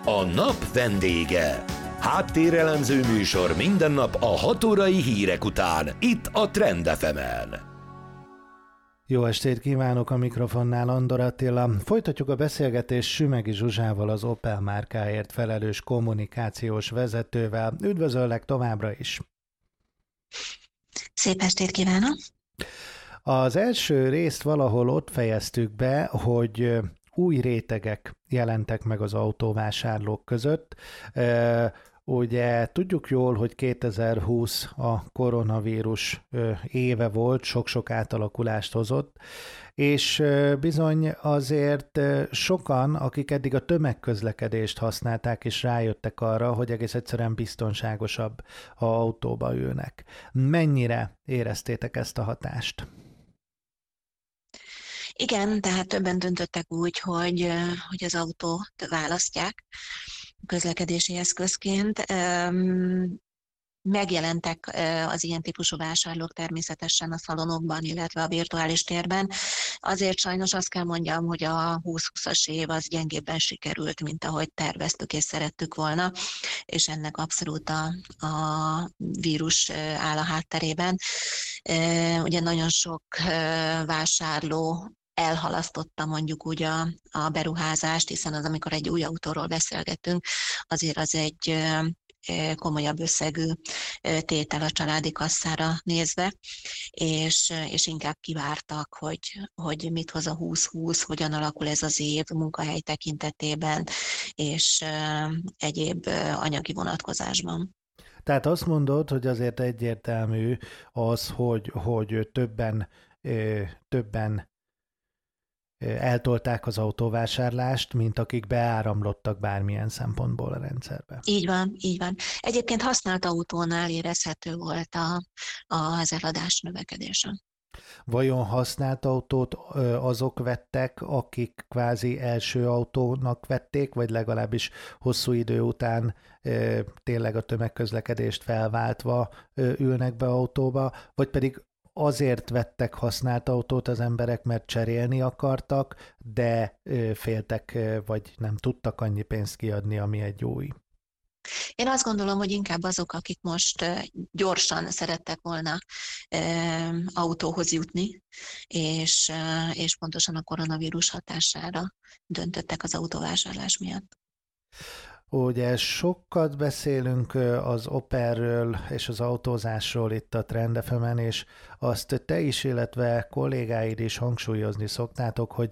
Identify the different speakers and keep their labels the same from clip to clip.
Speaker 1: A nap vendége. Háttérelemző műsor minden nap a 6 órai hírek után, itt a Trend FM-en.
Speaker 2: Jó estét kívánok, a mikrofonnál Andor Attila. Folytatjuk a beszélgetést Sümegi Zsuzsával, az Opel márkáért felelős kommunikációs vezetővel. Üdvözöllek továbbra is!
Speaker 3: Szép estét kívánok! Az
Speaker 2: első részt valahol ott fejeztük be, hogy új rétegek jelentek meg az autóvásárlók között. Ugye tudjuk jól, hogy 2020 a koronavírus éve volt, sok-sok átalakulást hozott, és bizony azért sokan, akik eddig a tömegközlekedést használták, és rájöttek arra, hogy egész egyszerűen biztonságosabb, ha autóba ülnek. Mennyire éreztétek ezt a hatást?
Speaker 3: Igen, tehát többen döntöttek úgy, hogy az autót választják közlekedési eszközként. Megjelentek az ilyen típusú vásárlók természetesen a szalonokban, illetve a virtuális térben. Azért sajnos azt kell mondjam, hogy a 2020-as év az gyengébben sikerült, mint ahogy terveztük és szerettük volna, és ennek abszolút a vírus áll a hátterében. Ugye nagyon sok vásárló elhalasztotta mondjuk úgy a beruházást, hiszen az, amikor egy új autóról beszélgetünk, azért az egy komolyabb összegű tétel a családi kasszára nézve, és inkább kivártak, hogy mit hoz a 2020, hogyan alakul ez az év munkahely tekintetében, és egyéb anyagi vonatkozásban.
Speaker 2: Tehát azt mondod, hogy azért egyértelmű az, hogy többen eltolták az autóvásárlást, mint akik beáramlottak bármilyen szempontból a rendszerbe.
Speaker 3: Így van, így van. Egyébként használt autónál érezhető volt az eladás növekedése.
Speaker 2: Vajon használt autót azok vettek, akik kvázi első autónak vették, vagy legalábbis hosszú idő után tényleg a tömegközlekedést felváltva ülnek be autóba, vagy pedig azért vettek használt autót az emberek, mert cserélni akartak, de féltek, vagy nem tudtak annyi pénzt kiadni, ami egy új?
Speaker 3: Én azt gondolom, hogy inkább azok, akik most gyorsan szerettek volna autóhoz jutni, és pontosan a koronavírus hatására döntöttek az autóvásárlás miatt.
Speaker 2: Ugye sokat beszélünk az Opelről és az autózásról itt a Trend FM-en, és azt te is, illetve kollégáid is hangsúlyozni szoktátok, hogy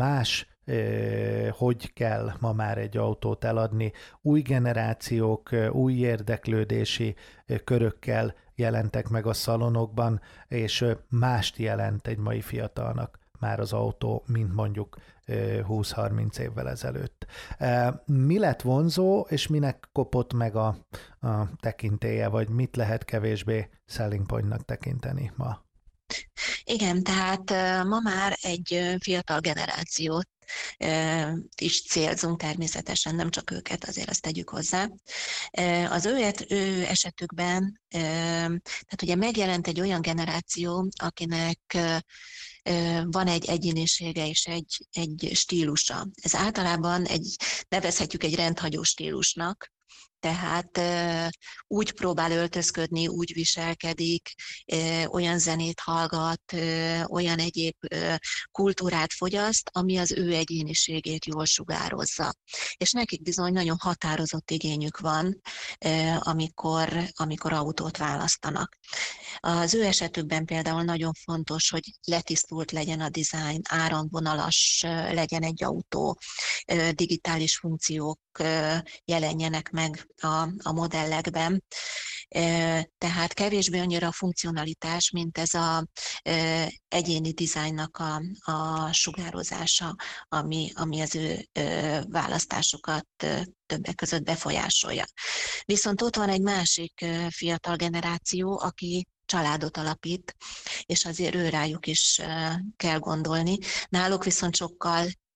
Speaker 2: hogy kell ma már egy autót eladni. Új generációk, új érdeklődési körökkel jelentek meg a szalonokban, és mást jelent egy mai fiatalnak már az autó, mint mondjuk 20-30 évvel ezelőtt. Mi lett vonzó, és minek kopott meg a tekintélye, vagy mit lehet kevésbé selling pointnak tekinteni ma?
Speaker 3: Igen, tehát ma már egy fiatal generációt is célzunk természetesen, nem csak őket, azért azt tegyük hozzá. Az ő esetükben, tehát ugye megjelent egy olyan generáció, akinek van egy egyénisége és egy stílusa. Ez általában nevezhetjük egy rendhagyó stílusnak, tehát úgy próbál öltözködni, úgy viselkedik, olyan zenét hallgat, olyan egyéb kultúrát fogyaszt, ami az ő egyéniségét jól sugározza. És nekik bizony nagyon határozott igényük van, amikor autót választanak. Az ő esetükben például nagyon fontos, hogy letisztult legyen a dizájn, áramvonalas legyen egy autó, digitális funkciók jelenjenek meg a modellekben. Tehát kevésbé annyira a funkcionalitás, mint ez az egyéni dizájnnak a sugározása, ami az ő választásokat többek között befolyásolja. Viszont ott van egy másik fiatal generáció, aki családot alapít, és azért rájuk is kell gondolni. Náluk viszont sokkal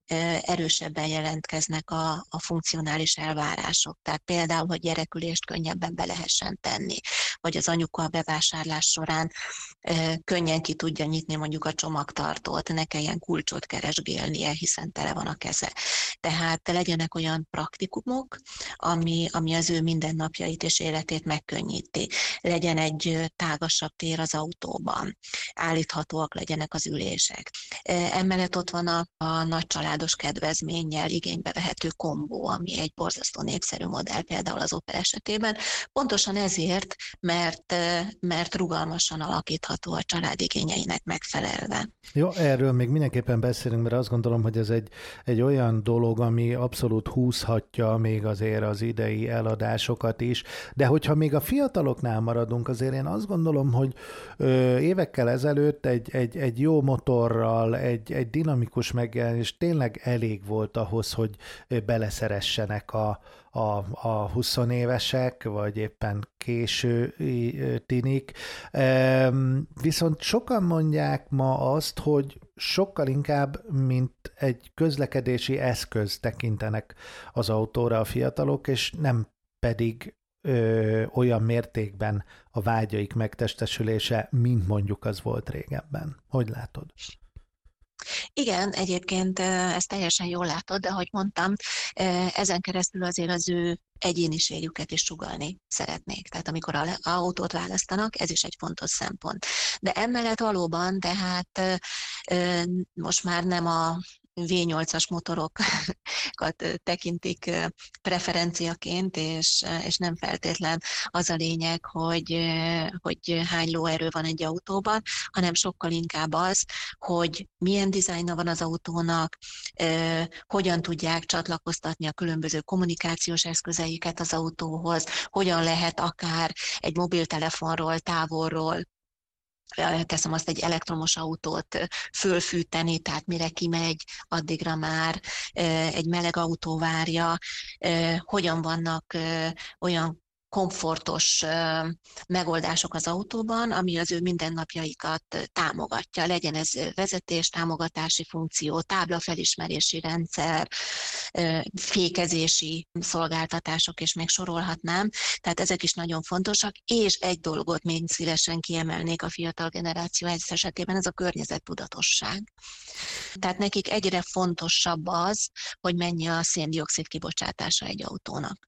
Speaker 3: erősebben jelentkeznek a funkcionális elvárások. Tehát például, hogy gyerekülést könnyebben be lehessen tenni, vagy az anyuka a bevásárlás során könnyen ki tudja nyitni mondjuk a csomagtartót, ne kelljen kulcsot keresgélnie, hiszen tele van a keze. Tehát legyenek olyan praktikumok, ami az ő mindennapjait és életét megkönnyíti. Legyen egy tágasabb tér az autóban, állíthatóak legyenek az ülések. Emellett ott van a nagycsaládos kedvezménnyel igénybe vehető kombó, ami egy borzasztó népszerű modell például az Opel esetében. Pontosan ezért, mert rugalmasan alakítható a család igényeinek megfelelve.
Speaker 2: Jó, erről még mindenképpen beszélünk, mert azt gondolom, hogy ez egy olyan dolog, ami abszolút húzhatja még azért az idei eladásokat is, de hogyha még a fiataloknál maradunk, azért én azt gondolom, hogy évekkel ezelőtt egy jó motorral, egy dinamikus megjelenés tényleg elég volt ahhoz, hogy beleszeressenek a 20 évesek, vagy éppen késő tinik. Viszont sokan mondják ma azt, hogy sokkal inkább, mint egy közlekedési eszköz tekintenek az autóra a fiatalok, és nem pedig olyan mértékben a vágyaik megtestesülése, mint mondjuk az volt régebben. Hogy látod?
Speaker 3: Igen, egyébként ezt teljesen jól látod, de ahogy mondtam, ezen keresztül azért az ő egyéniségüket is sugallni szeretnék. Tehát amikor autót választanak, ez is egy fontos szempont. De emellett valóban, tehát most már nem a V8-as motorokat tekintik preferenciaként, és nem feltétlen az a lényeg, hogy hány lóerő van egy autóban, hanem sokkal inkább az, hogy milyen dizájna van az autónak, hogyan tudják csatlakoztatni a különböző kommunikációs eszközeiket az autóhoz, hogyan lehet akár egy mobiltelefonról, távolról, teszem azt, egy elektromos autót fölfűteni, tehát mire kimegy, addigra már egy meleg autó várja, hogyan vannak olyan komfortos megoldások az autóban, ami az ő mindennapjaikat támogatja. Legyen ez vezetés, támogatási funkció, táblafelismerési rendszer, fékezési szolgáltatások, és még sorolhatnám. Tehát ezek is nagyon fontosak, és egy dolgot még szívesen kiemelnék a fiatal generáció esetében, ez a környezettudatosság. Tehát nekik egyre fontosabb az, hogy mennyi a szén-dioxid kibocsátása egy autónak.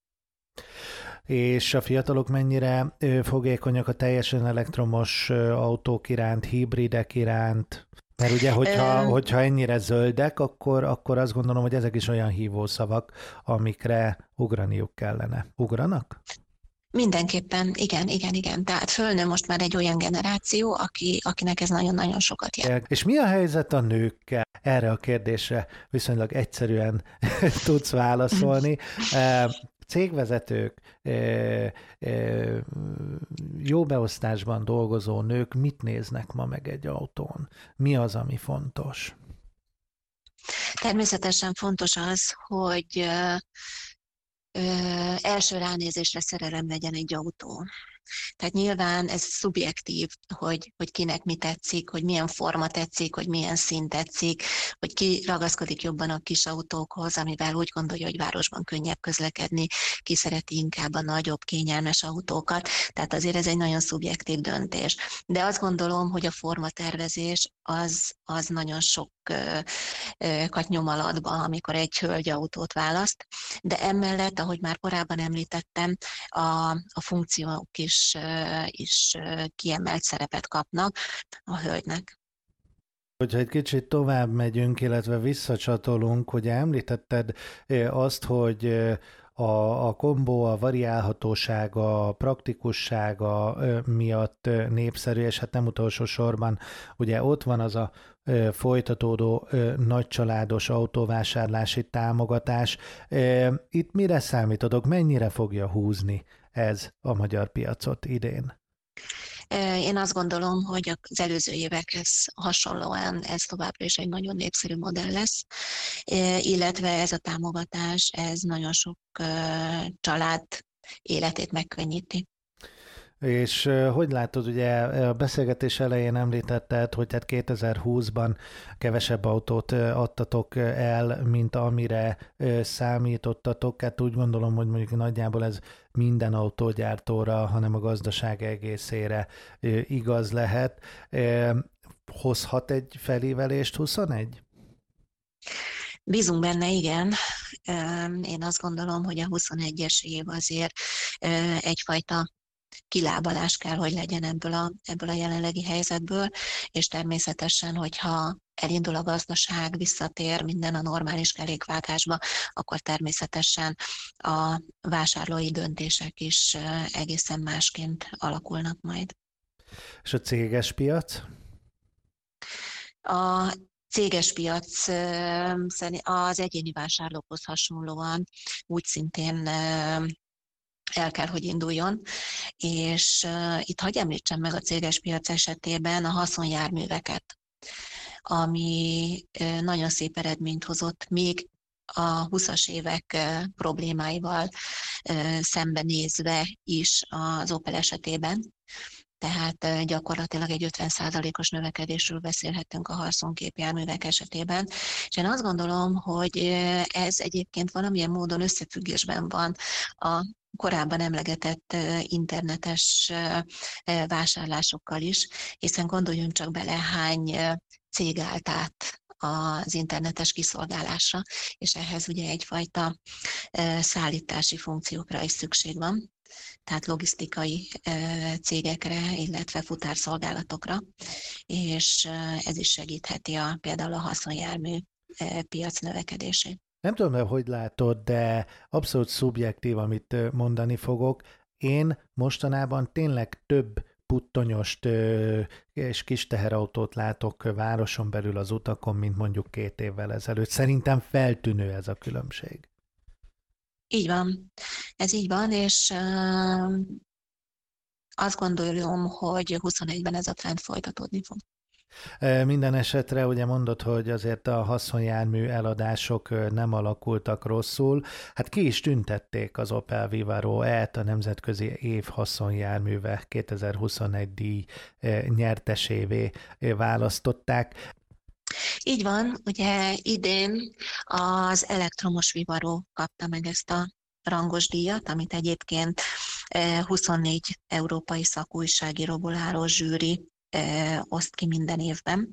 Speaker 2: És a fiatalok mennyire fogékonyak a teljesen elektromos autók iránt, hibridek iránt? Mert ugye, hogyha ennyire zöldek, akkor azt gondolom, hogy ezek is olyan hívószavak, amikre ugraniuk kellene. Ugranak?
Speaker 3: Mindenképpen, igen. Tehát fölnő most már egy olyan generáció, akinek ez nagyon-nagyon sokat jelent.
Speaker 2: És mi a helyzet a nőkkel? Erre a kérdésre viszonylag egyszerűen tudsz válaszolni. Cégvezetők, jó beosztásban dolgozó nők mit néznek ma meg egy autón? Mi az, ami fontos?
Speaker 3: Természetesen fontos az, hogy első ránézésre szerelem legyen egy autó. Tehát nyilván ez szubjektív, hogy kinek mi tetszik, hogy milyen forma tetszik, hogy milyen szín tetszik, hogy ki ragaszkodik jobban a kis autókhoz, amivel úgy gondolja, hogy városban könnyebb közlekedni, ki szereti inkább a nagyobb, kényelmes autókat. Tehát azért ez egy nagyon szubjektív döntés. De azt gondolom, hogy a formatervezés az nagyon sok nyom alatba, amikor egy hölgy autót választ, de emellett, ahogy már korábban említettem, a funkciók is kiemelt szerepet kapnak a hölgynek.
Speaker 2: Hogyha egy kicsit tovább megyünk, illetve visszacsatolunk, ugye említetted azt, hogy a kombó, a variálhatósága, a praktikussága miatt népszerű, és hát nem utolsó sorban ugye ott van az a folytatódó nagycsaládos autóvásárlási támogatás. Itt mire számítodok, mennyire fogja húzni ez a magyar piacot idén?
Speaker 3: Én azt gondolom, hogy az előző évekhez hasonlóan ez továbbra is egy nagyon népszerű modell lesz, illetve ez a támogatás, ez nagyon sok család életét megkönnyíti.
Speaker 2: És hogy látod, ugye a beszélgetés elején említetted, hogy hát 2020-ban kevesebb autót adtatok el, mint amire számítottatok. Hát úgy gondolom, hogy mondjuk nagyjából ez minden autógyártóra, hanem a gazdaság egészére igaz lehet. Hozhat egy felévelést 21?
Speaker 3: Bízunk benne, igen. Én azt gondolom, hogy a 21-es év azért egyfajta kilábalás kell, hogy legyen ebből a jelenlegi helyzetből, és természetesen, hogyha elindul a gazdaság, visszatér minden a normális kerékvágásba, akkor természetesen a vásárlói döntések is egészen másként alakulnak majd.
Speaker 2: És a céges piac?
Speaker 3: A céges piac az egyéni vásárlókhoz hasonlóan úgy szintén el kell, hogy induljon, és itt hadd említsem meg a céges piac esetében a haszonjárműveket, ami nagyon szép eredményt hozott, még a 20-as évek problémáival szembenézve is az Opel esetében. Tehát gyakorlatilag egy 50%-os növekedésről beszélhetünk a haszonképjárművek esetében. És én azt gondolom, hogy ez egyébként valamilyen módon összefüggésben van a korábban emlegetett internetes vásárlásokkal is, hiszen gondoljunk csak bele, hány cég állt át az internetes kiszolgálásra, és ehhez ugye egyfajta szállítási funkciókra is szükség van, tehát logisztikai cégekre, illetve futárszolgálatokra, és ez is segítheti például a haszonjármű piac növekedését.
Speaker 2: Nem tudom, hogy látod, de abszolút szubjektív, amit mondani fogok. Én mostanában tényleg több puttonyost és kis teherautót látok városon belül az utakon, mint mondjuk 2 évvel ezelőtt. Szerintem feltűnő ez a különbség.
Speaker 3: Így van. Ez így van, és azt gondolom, hogy 21-ben ez a trend folytatódni fog.
Speaker 2: Minden esetre ugye mondod, hogy azért a haszonjármű eladások nem alakultak rosszul. Hát ki is tüntették az Opel Vivaro E-t, a nemzetközi év haszonjárműve 2021 díj nyertesévé választották.
Speaker 3: Így van, ugye idén az elektromos Vivaro kapta meg ezt a rangos díjat, amit egyébként 24 európai szakújságíróból álló zsűri oszt ki minden évben.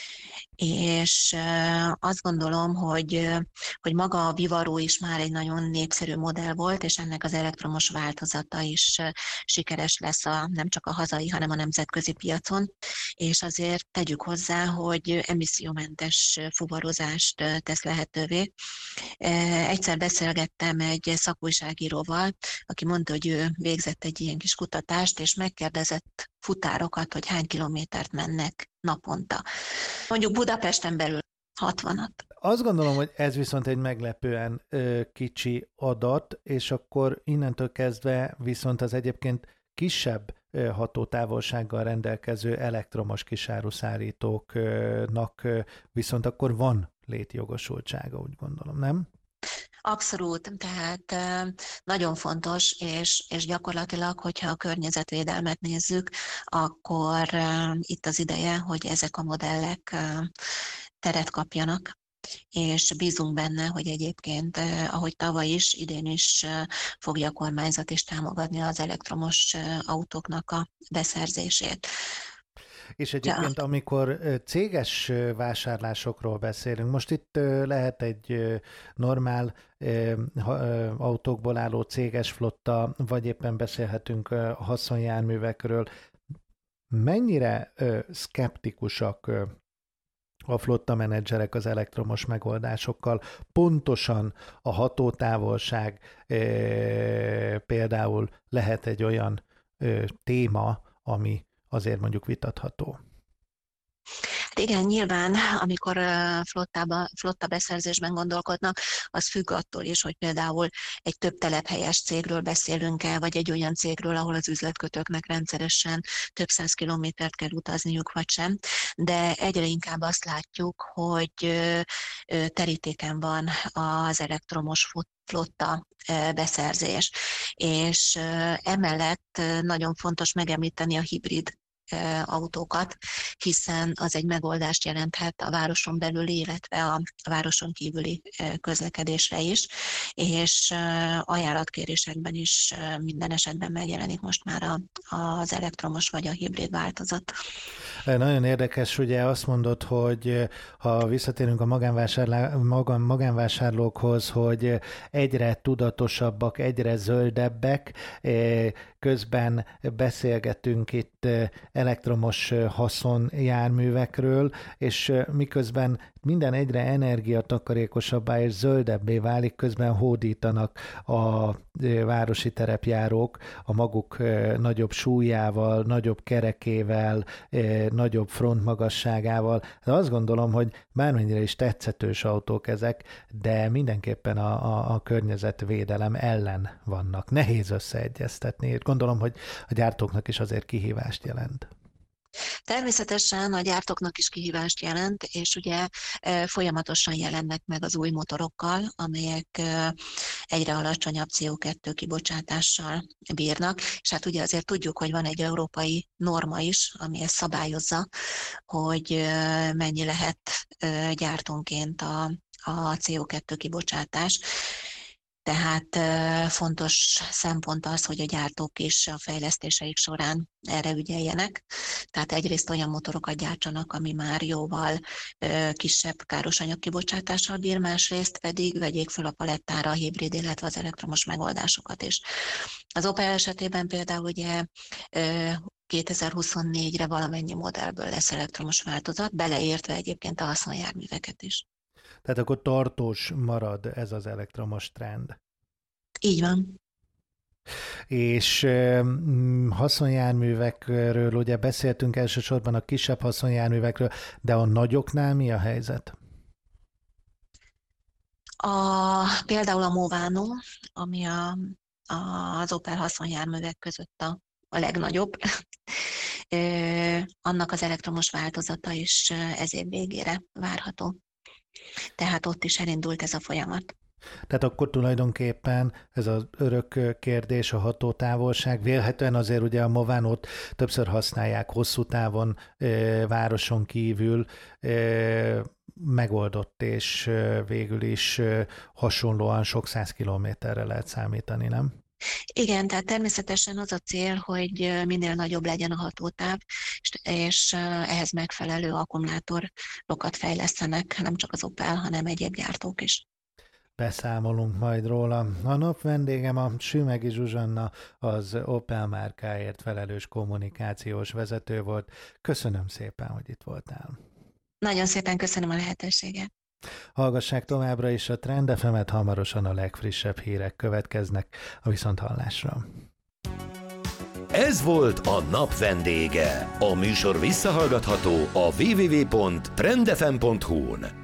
Speaker 3: És azt gondolom, hogy maga a Vivaro is már egy nagyon népszerű modell volt, és ennek az elektromos változata is sikeres lesz nem csak a hazai, hanem a nemzetközi piacon. És azért tegyük hozzá, hogy emissziómentes fuvarozást tesz lehetővé. Egyszer beszélgettem egy szakújságíróval, aki mondta, hogy ő végzett egy ilyen kis kutatást, és megkérdezett futárokat, hogy hány kilométert mennek naponta. Mondjuk Budapesten belül 60-at.
Speaker 2: Azt gondolom, hogy ez viszont egy meglepően kicsi adat, és akkor innentől kezdve viszont az egyébként kisebb hatótávolsággal rendelkező elektromos kisáruszállítóknak viszont akkor van létjogosultsága, úgy gondolom, nem?
Speaker 3: Abszolút, tehát nagyon fontos, és gyakorlatilag, hogyha a környezetvédelmet nézzük, akkor itt az ideje, hogy ezek a modellek teret kapjanak, és bízunk benne, hogy egyébként, ahogy tavaly is, idén is fogja a kormányzat is támogatni az elektromos autóknak a beszerzését.
Speaker 2: És egyébként, amikor céges vásárlásokról beszélünk, most itt lehet egy normál autókból álló céges flotta, vagy éppen beszélhetünk a haszonjárművekről. Mennyire szkeptikusak a flotta menedzserek az elektromos megoldásokkal? Pontosan a hatótávolság például lehet egy olyan téma, ami azért mondjuk vitatható.
Speaker 3: Igen, nyilván, amikor flotta beszerzésben gondolkodnak, az függ attól is, hogy például egy több telephelyes cégről beszélünk-e, vagy egy olyan cégről, ahol az üzletkötőknek rendszeresen több 100 kilométert kell utazniuk, vagy sem. De egyre inkább azt látjuk, hogy terítéken van az elektromos flotta beszerzés. És emellett nagyon fontos megemlíteni a hibrid autókat, hiszen az egy megoldást jelenthet a városon belüli, illetve a városon kívüli közlekedésre is, és ajánlatkérésekben is minden esetben megjelenik most már az elektromos vagy a hibrid változat.
Speaker 2: Nagyon érdekes, ugye azt mondod, hogy ha visszatérünk a magánvásárlókhoz, hogy egyre tudatosabbak, egyre zöldebbek, közben beszélgetünk itt elektromos haszonjárművekről, és miközben minden egyre energiatakarékosabbá és zöldebbé válik, közben hódítanak a városi terepjárók a maguk nagyobb súlyával, nagyobb kerekével, nagyobb frontmagasságával. De azt gondolom, hogy bármennyire is tetszetős autók ezek, de mindenképpen a környezetvédelem ellen vannak. Nehéz összeegyeztetni. Gondolom, hogy a gyártóknak is azért kihívást jelent.
Speaker 3: Természetesen a gyártóknak is kihívást jelent, és ugye folyamatosan jelennek meg az új motorokkal, amelyek egyre alacsonyabb CO2 kibocsátással bírnak, és hát ugye azért tudjuk, hogy van egy európai norma is, ami ezt szabályozza, hogy mennyi lehet gyártónként a CO2 kibocsátás. Tehát fontos szempont az, hogy a gyártók is a fejlesztéseik során erre ügyeljenek. Tehát egyrészt olyan motorokat gyártsanak, ami már jóval kisebb károsanyag kibocsátással bír, másrészt pedig vegyék fel a palettára a hibrid, illetve az elektromos megoldásokat is. Az Opel esetében például ugye 2024-re valamennyi modellből lesz elektromos változat, beleértve egyébként a haszonjárműveket is.
Speaker 2: Tehát akkor tartós marad ez az elektromos trend.
Speaker 3: Így van.
Speaker 2: És haszonjárművekről ugye beszéltünk elsősorban a kisebb haszonjárművekről, de a nagyoknál mi a helyzet?
Speaker 3: Például a Movano, ami az Opel haszonjárművek között a legnagyobb, annak az elektromos változata is ez év végére várható. Tehát ott is elindult ez a folyamat.
Speaker 2: Tehát akkor tulajdonképpen ez az örök kérdés, a hatótávolság. Vélhetően azért ugye a Movánót többször használják hosszú távon, városon kívül, megoldott, és végül is hasonlóan sok 100 kilométerre lehet számítani, nem?
Speaker 3: Igen, tehát természetesen az a cél, hogy minél nagyobb legyen a hatótáv, és ehhez megfelelő akkumulátorokat fejlesztenek, nem csak az Opel, hanem egyéb gyártók is.
Speaker 2: Beszámolunk majd róla. A nap vendégem a Sümegi Zsuzsanna, az Opel márkáért felelős kommunikációs vezető volt. Köszönöm szépen, hogy itt voltál.
Speaker 3: Nagyon szépen köszönöm a lehetőséget.
Speaker 2: Hallgassák továbbra is a Trend FM-et, hamarosan a legfrissebb hírek következnek a viszonthallásra.
Speaker 1: Ez volt a nap vendége. A műsor visszahallgatható a www.trendfm.hu-n.